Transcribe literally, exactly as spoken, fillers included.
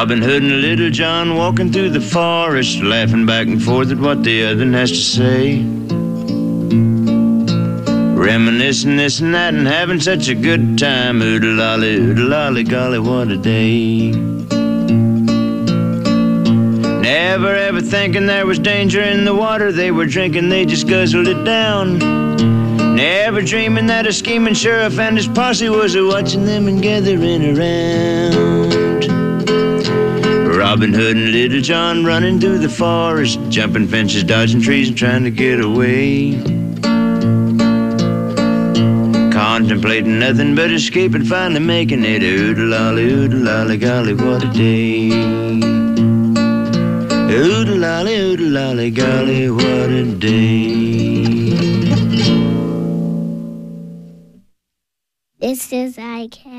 Robin Hood and Little John walking through the forest, laughing back and forth at what the other has to say. Reminiscing this and that and having such a good time. Oodle-lolly, oodle-lolly, golly, what a day. Never ever thinking there was danger in the water they were drinking, they just guzzled it down. Never dreaming that a scheming sheriff and his posse was a-watching them and gathering around. Robin Hood and Little John running through the forest, jumping fences, dodging trees and trying to get away. Contemplating nothing but escape and finally making it. Oodle-lolly, oodle-lolly, golly, what a day. Oodle-lolly, oodle-lolly, golly, what a day. This is I K.